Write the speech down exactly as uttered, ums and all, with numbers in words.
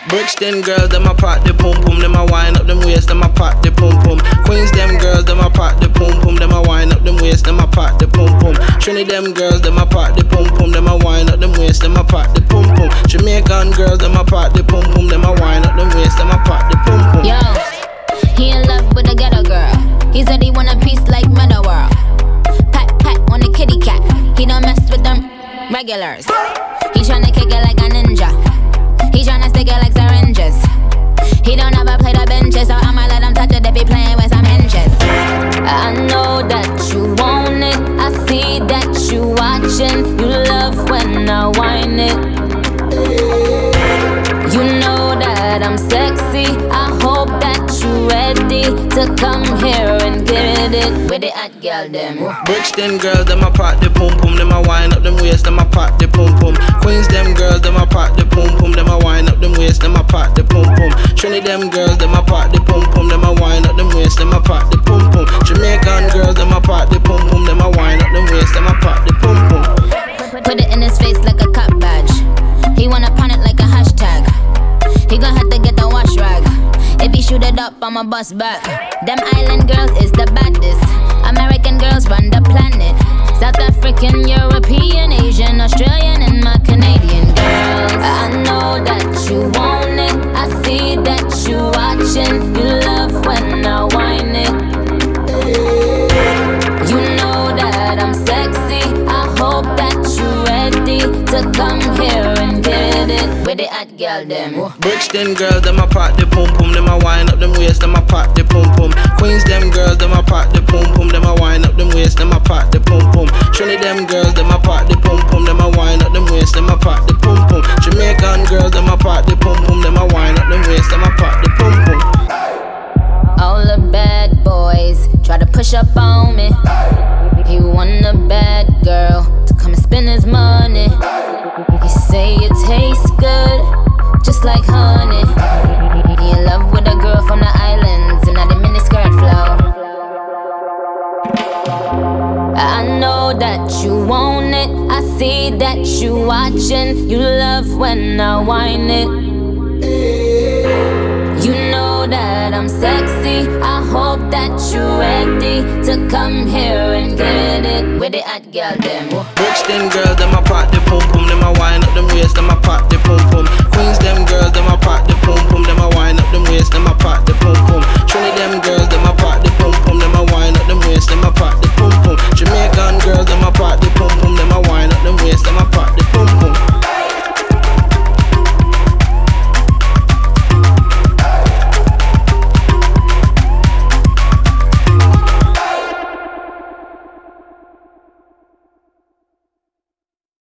Brixton girls, them a pop the pum pum. Them a wind up them waist, them a pop the pum pum. Queens, them girls, them a pop the pum pum. Them a wind up them waist, them a pop the pum pum. Trinity, them girls, them a pop the pum pum. Them a wind up them waist, them a pop the pum pum. Jamaican girls, them a pop the pum pum. Them a wind up them waist, them a pop the pum pum. Yo, he in love with a ghetto girl. He said he want a piece like Meta World. Pat pat on the kitty cat. He don't mess with them regulars. He tryna kick it like a ninja. He tryna stick it like syringes. He don't ever play the benches, so I'ma let him touch it if he playing with some hinges. I know that you want it. I see that you watching. You love when I whine it. You know that I'm sexy. I hope that you ready to come here and get it with the hot girl them. Brixton girls, them a pop the pum pum. Them a wind up them waist, them a pop the pum pum. Queens, them girls, them a pop the pum pum. Them a wind up them waist, them a pop the pum pum. Trinity, them girls, them a pop the pum pum. Them a wind up them waist, them a pop the pum pum. Jamaican girls, them a pop the pum pum. Them a wind up them waist, them a pop the pum pum. Put it in his face like a cop badge. He wanna pawn it like a hashtag. He gon' have to get the wash rag. If he shoot it up, I'ma bust back. Them island girls is the baddest. American girls run the planet. South African, European, Asian, Australian, and my Canadian girls. I know that you want it. I see that you watching. You love when I whine it. You know that I'm sexy. I hope that you ready to come here and get it with the hot girl them. Brixton girls, them a pop the pum pum. Them a wind up them waist, them a pop the pum pum. Queens, them girls, them a pop the pum pum. Them a wind up them waist, them a pop the pum pum. Trinity, them girls, them a pop the pum pum. Them a wind up them waist, them a pop the pum pum. Jamaican girls, them a pop the pum pum. Them a wind up them waist, them a pop the pum pum. All the bad boys try to push up on me. He want a bad girl to come and spend his money. He say it tastes good, just like honey. He in love with a girl from the islands and not the miniskirt flow. I know that you want it. I see that you watching. You love when I whine it. You know that I'm sexy. I hope that you ready to come here and get it with the hot girl them. Brixton girls, them a pop the pum pum. Them a wind up them waist, them a pop the pum pum. Queens, them girls, them a pop the pum pum. Them a wind up them waist, them a pop the pum pum. Trinity, them girls,